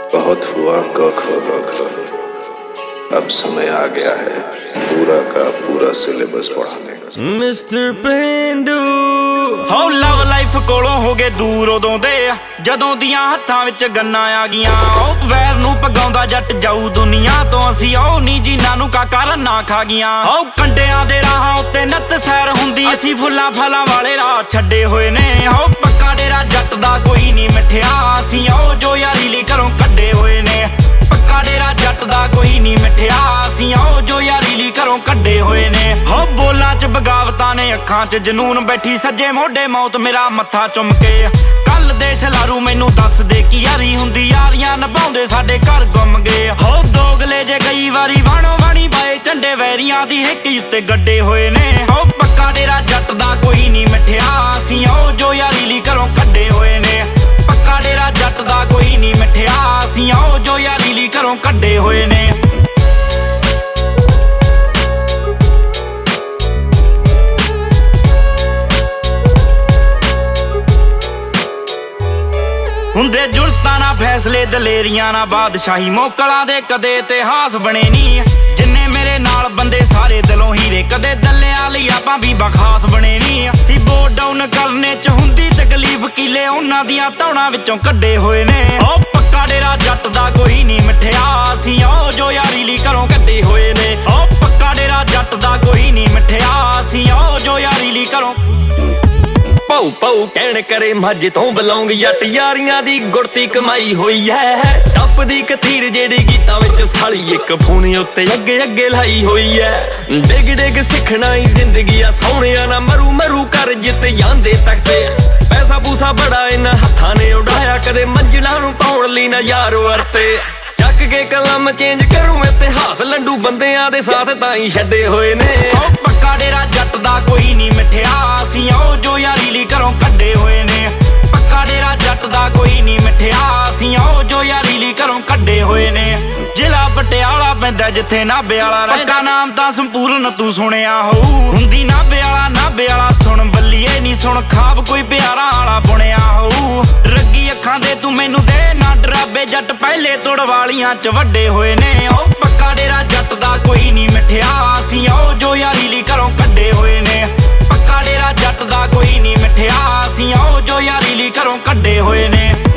बहुत हुआ कख बख, अब समय आ गया है पूरा का पूरा सिलेबस पढ़ाने का। मिस्टर पेंडू हो लव लाइफ कोलों हो गए दूर उदों दे जदों दियां हत्थां विच गन्नां आ गईयां। ओ वैर नूं पगाउंदा जट जाऊ दुनिया तो असीं ओ नी जिन्हां नूं काका रन्नां खा गईयां। ओ कंडियां दे राहां उत्ते नत्त सैर हुंदी असीं फुल्लां फलां वाले राह छड्डे होए ने। हो पक्का डेरा जट दा कोई नी मिठिया असीं ओ जो यारी लई घरों कड्डे होए ने। पक्का डेरा जट दा कोई नी मिठिया असीं ओ जो यारी लई घरों कड्डे होए ने। हो बोलां च बगावतां ने अखां च जनून बैठी सज्जे मोढे मौत मेरा मत्था चुम के। कल दे शलारू मैनू दस दे की यारी हुंदी यारियां निभाउंदे साडे घर गुम गए। हो दोगले जे कई वारी वाणो वाणी बाए झंडे वैरियां दी हिक उत्ते गड्डे होए ने। हो पक्का डेरा जट दा कोई नी मिठिया असीं ओ जो यारी लई घरों कड्डे होए ने। पक्का डेरा जट दा कोई नी मिठिया असीं ओ जो यारी लई घरों कड्डे होए ने। हुंदे जुलतां ना फैसले दलेरियां ना बादशाही मोकलां दे कदे इतिहास बने नी। जिन्ने मेरे नाल बंदे सारे दिलों हीरे कदे दल्लियां लई आपां भी बखास बने नी। सी बोर्ड डाउन करने च हुंदी तकलीफ किले उन्हां दियां धौणां विचों कड्डे होए ने। ओ पक्का डेरा जट दा कोई नी मिठिया असीं ओ जो यारी लई घरों कड्डे होए ने। ओ पक्का डेरा जट दा कोई नी मिठिया असीं ओ जो यारी लई घरों ਭਾਉ ਭਾਉ ਕਹਿਣ ਕਰੇ ਮੱਝ ਤੋਂ ਬਲੌਂਗ ਜੱਟ ਯਾਰੀਆਂ ਦੀ ਗੁੜਤੀ ਕਮਾਈ ਹੋਈ ਹੈ। ਟੱਪ ਦੀ ਕਥੀੜ ਜਿਹੜੀ ਗੀਤਾਂ ਵਿੱਚ ਸਾਲੀ ਇੱਕ ਫੋਨ ਉੱਤੇ ਅੱਗੇ ਅੱਗੇ ਲਾਈ ਹੋਈ ਹੈ। ਡਿੱਗ ਡਿੱਗ ਸਿੱਖਣਾ ਹੀ ਜ਼ਿੰਦਗੀ ਆ ਸੋਹਣਿਆ ਨਾ ਮਰੂ ਮਰੂ ਕਰ ਜਿੱਤ ਜਾਂਦੇ ਤਖਤੇ। ਪੈਸਾ ਪੂਸਾ ਬੜਾ ਇਹਨਾਂ ਹੱਥਾਂ ਨੇ ਉਡਾਇਆ ਕਦੇ ਮੰਜ਼ਿਲਾਂ ਨੂੰ ਪਾਉਣ ਲਈ ਨਾ ਯਾਰ ਵਰਤੇ। ਚੱਕ ਕੇ ਕਲਮ ਚੇਂਜ ਕਰੂ ਇਤਿਹਾਸ ਲੰਡੂ ਬੰਦਿਆਂ ਦੇ ਸਾਥ ਤਾਂ ਹੀ ਛੱਡੇ ਹੋਏ ਨੇ। ਉਹ ਪੱਕਾ ਡੇਰਾ ਜੱਟ ਦਾ ਕੋਈ ਨਹੀਂ ਮਿਠਿਆ ਅਸੀਂ ਉਹ ਜੋ ਯਾਰੀ ਲਈ ਘਰੋਂ ਕੱਢੇ ਹੋਏ ਨੇ। ਪੱਕਾ ਡੇਰਾ ਜੱਟ ਦਾ ਕੋਈ ਨਹੀਂ ਮਿਠਿਆ ਅਸੀਂ ਉਹ ਜੋ ਯਾਰੀ ਲਈ ਘਰੋਂ ਕੱਢੇ ਹੋਏ ਨੇ। ਜ਼ਿਲ੍ਹਾ ਪਟਿਆਲਾ ਪੈਂਦਾ ਜਿੱਥੇ ਨਾਭੇ ਵਾਲਾ ਰਹਿੰਦਾ ਨਾਮ ਤਾਂ ਸੰਪੂਰਨ ਤੂੰ ਸੁਣਿਆ ਹੋਊ। ਹੁੰਦੀ ਨਾਭੇ ਵਾਲਾ ਸੁਣ ਬੱਲੀਏ ਨੀ ਸੁਣ ਖਾਬ ਕੋਈ ਪਿਆਰਾ ਵਾਲਾ ਬੁਣਿਆ ਹੋਊ। ਰੱਗੀ ਅੱਖਾਂ ਦੇ ਤੂੰ ਮੈਨੂੰ ਦੇ ਨਾ ਡਰਾਬੇ ਜੱਟ ਪਹਿਲੇ ਤੁੜ ਵਾਲੀਆਂ ਚ ਵੱਡੇ ਹੋਏ ਨੇ। ਉਹ ਪੱਕਾ ਡੇਰਾ ਜੱਟ ਦਾ ਕੋਈ ਨਹੀਂ ਮਿਠਿਆ ਅਸੀਂ ਉਹ ਜੋ ਯਾਰੀ ਲਈ ਘਰੋਂ ਕੱਢੇ ਹੋਏ ਨੇ। ਪੱਕਾ ਡੇਰਾ ਜੱਟ ਦਾ ਕੋਈ ਨਹੀਂ ਮਿਠਿਆ ਅਸੀਂ ਉਹ ਜੋ ਯਾਰੀ ਲਈ ਘਰੋਂ ਕੱਢੇ ਹੋਏ ਨੇ।